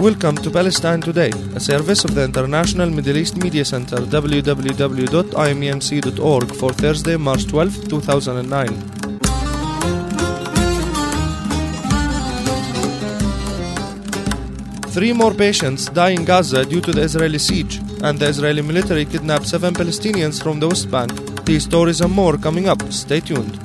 Welcome to Palestine Today, a service of the International Middle East Media Center, www.imemc.org, for Thursday, March 12, 2009. Three more patients die in Gaza due to the Israeli siege, and the Israeli military kidnapped 7 Palestinians from the West Bank. These stories and more coming up. Stay tuned.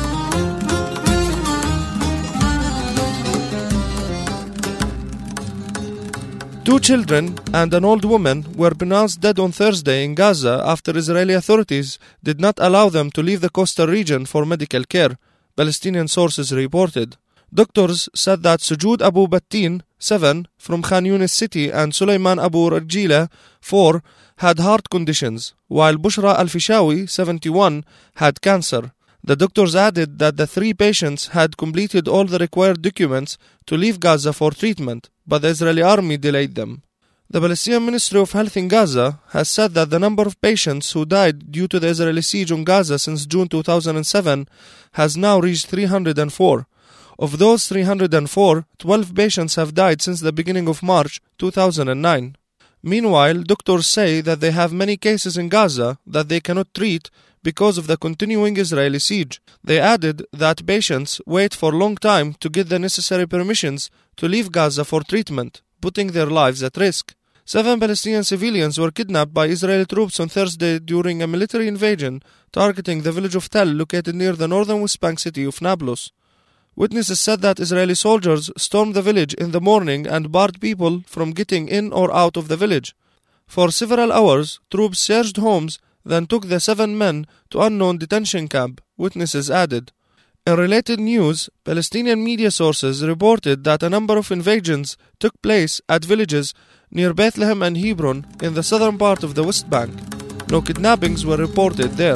Two children and an old woman were pronounced dead on Thursday in Gaza after Israeli authorities did not allow them to leave the coastal region for medical care, Palestinian sources reported. Doctors said that Sujud Abu Battin, 7, from Khan Yunis city, and Sulaiman Abu Rajila, 4, had heart conditions, while Bushra Al-Fishawi, 71, had cancer. The doctors added that the 3 patients had completed all the required documents to leave Gaza for treatment, but the Israeli army delayed them. The Palestinian Ministry of Health in Gaza has said that the number of patients who died due to the Israeli siege on Gaza since June 2007 has now reached 304. Of those 304, 12 patients have died since the beginning of March 2009. Meanwhile, doctors say that they have many cases in Gaza that they cannot treat because of the continuing Israeli siege. They added that patients wait for a long time to get the necessary permissions to leave Gaza for treatment, putting their lives at risk. 7 Palestinian civilians were kidnapped by Israeli troops on Thursday during a military invasion targeting the village of Tel, located near the northern West Bank city of Nablus. Witnesses said that Israeli soldiers stormed the village in the morning and barred people from getting in or out of the village. For several hours, troops searched homes, then took the 7 men to unknown detention camp, witnesses added. In related news, Palestinian media sources reported that a number of invasions took place at villages near Bethlehem and Hebron in the southern part of the West Bank. No kidnappings were reported there.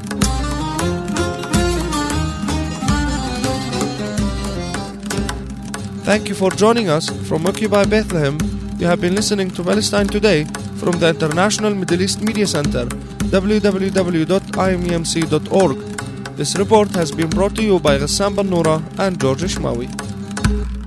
Thank you for joining us from Occupy Bethlehem. You have been listening to Palestine Today from the International Middle East Media Center, www.imemc.org. This report has been brought to you by Ghassan Bannoura and George Ishmawi.